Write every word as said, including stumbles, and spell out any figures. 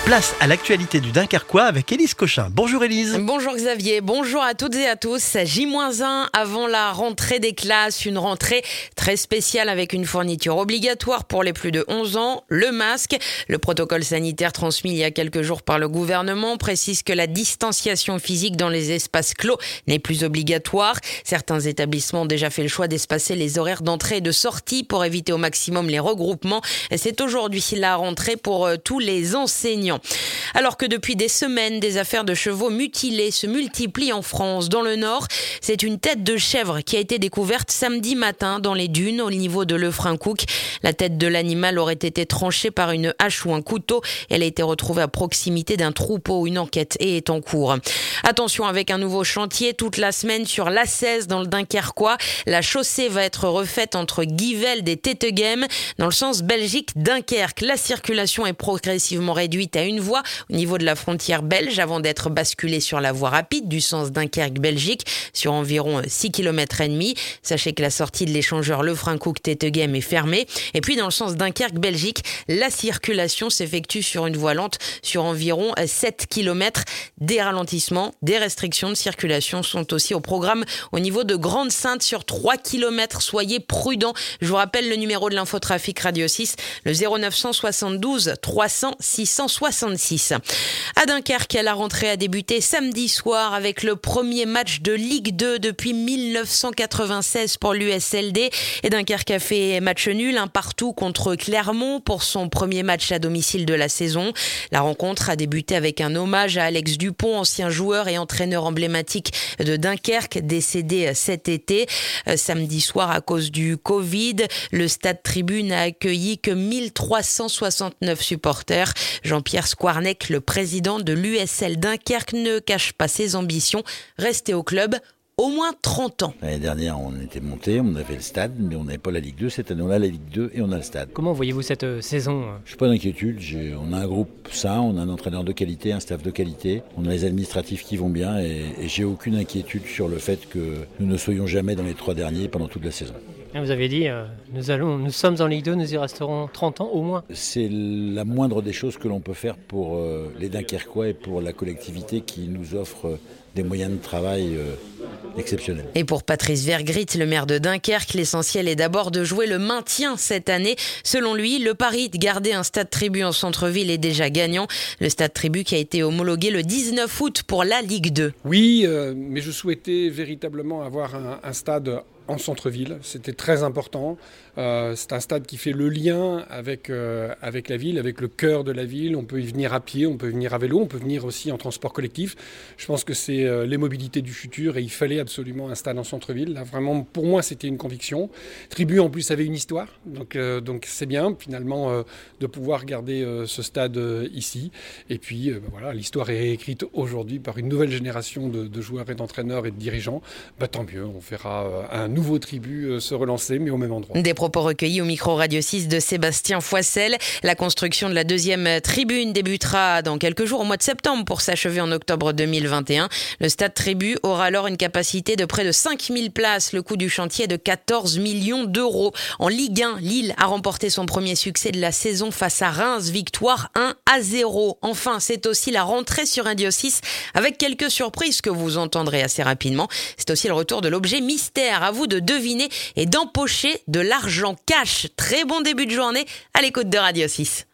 Place à l'actualité du Dunkerquois avec Élise Cochin. Bonjour Élise. Bonjour Xavier, bonjour à toutes et à tous. J moins un avant la rentrée des classes, une rentrée très spéciale avec une fourniture obligatoire pour les plus de onze ans, le masque. Le protocole sanitaire transmis il y a quelques jours par le gouvernement précise que la distanciation physique dans les espaces clos n'est plus obligatoire. Certains établissements ont déjà fait le choix d'espacer les horaires d'entrée et de sortie pour éviter au maximum les regroupements. C'est aujourd'hui la rentrée pour tous les enseignants. Alors que depuis des semaines, des affaires de chevaux mutilés se multiplient en France. Dans le Nord, c'est une tête de chèvre qui a été découverte samedi matin dans les dunes au niveau de Lefrancouc. La tête de l'animal aurait été tranchée par une hache ou un couteau. Elle a été retrouvée à proximité d'un troupeau. Une enquête est en cours. Attention avec un nouveau chantier toute la semaine sur l'A seize dans le Dunkerquois. La chaussée va être refaite entre Givelde et Tettegem dans le sens Belgique-Dunkerque. La circulation est progressivement réduite à une voie au niveau de la frontière belge avant d'être basculée sur la voie rapide du sens Dunkerque-Belgique sur environ six kilomètres et demi. Sachez que la sortie de l'échangeur Lefrancouc-Tettegem est fermée. Et puis dans le sens Dunkerque-Belgique, la circulation s'effectue sur une voie lente sur environ sept kilomètres. Des ralentissements, des restrictions de circulation sont aussi au programme au niveau de Grande-Sainte sur trois kilomètres. Soyez prudents. Je vous rappelle le numéro de l'infotrafic Radio six, le zéro neuf cent soixante-douze trois cents six cent soixante-six. À Dunkerque, la rentrée a débuté samedi soir avec le premier match de Ligue deux depuis dix-neuf cent quatre-vingt-seize pour l'U S L D. Et Dunkerque a fait match nul, un partout contre Clermont pour son premier match à domicile de la saison. La rencontre a débuté avec un hommage à Alex Dupont, ancien joueur et entraîneur emblématique de Dunkerque, décédé cet été. Samedi soir, à cause du Covid, le stade Tribune n'a accueilli que mille trois cent soixante-neuf supporters. Jean-Pierre Squarnec, le président de l'U S L Dunkerque, ne cache pas ses ambitions. Rester au club au moins trente ans. L'année dernière, on était monté, on avait le stade, mais on n'avait pas la Ligue deux. Cette année, on a la Ligue deux et on a le stade. Comment voyez-vous cette euh, saison ? Je n'ai pas d'inquiétude. J'ai, on a un groupe sain, on a un entraîneur de qualité, un staff de qualité. On a les administratifs qui vont bien et, et j'ai aucune inquiétude sur le fait que nous ne soyons jamais dans les trois derniers pendant toute la saison. Vous avez dit, euh, nous, allons, nous sommes en Ligue deux, nous y resterons trente ans au moins. C'est la moindre des choses que l'on peut faire pour euh, les Dunkerquois et pour la collectivité qui nous offre euh, des moyens de travail euh, exceptionnels. Et pour Patrice Vergrit, le maire de Dunkerque, l'essentiel est d'abord de jouer le maintien cette année. Selon lui, le pari de garder un stade tribu en centre-ville est déjà gagnant. Le stade tribu qui a été homologué le dix-neuf août pour la Ligue deux. Oui, euh, mais je souhaitais véritablement avoir un, un stade en centre-ville, c'était très important. Euh, c'est un stade qui fait le lien avec, euh, avec la ville, avec le cœur de la ville. On peut y venir à pied, on peut venir à vélo, on peut venir aussi en transport collectif. Je pense que c'est euh, les mobilités du futur et il fallait absolument un stade en centre-ville. Là, vraiment, pour moi, c'était une conviction. Tribu, en plus, avait une histoire, donc, euh, donc c'est bien, finalement, euh, de pouvoir garder euh, ce stade euh, ici. Et puis, euh, bah, voilà, l'histoire est écrite aujourd'hui par une nouvelle génération de, de joueurs et d'entraîneurs et de dirigeants. Bah, tant mieux, on verra euh, un nouveau Tribu euh, se relancer, mais au même endroit. Des propos recueillis au micro Radio six de Sébastien Foissel. La construction de la deuxième tribune débutera dans quelques jours au mois de septembre pour s'achever en octobre deux mille vingt et un. Le stade Tribu aura alors une capacité de près de cinq mille places. Le coût du chantier est de quatorze millions d'euros. En Ligue un, Lille a remporté son premier succès de la saison face à Reims. Victoire un à zéro. Enfin, c'est aussi la rentrée sur Radio six avec quelques surprises que vous entendrez assez rapidement. C'est aussi le retour de l'objet mystère. À vous de deviner et d'empocher de l'argent cash. Très bon début de journée à l'écoute de Radio six.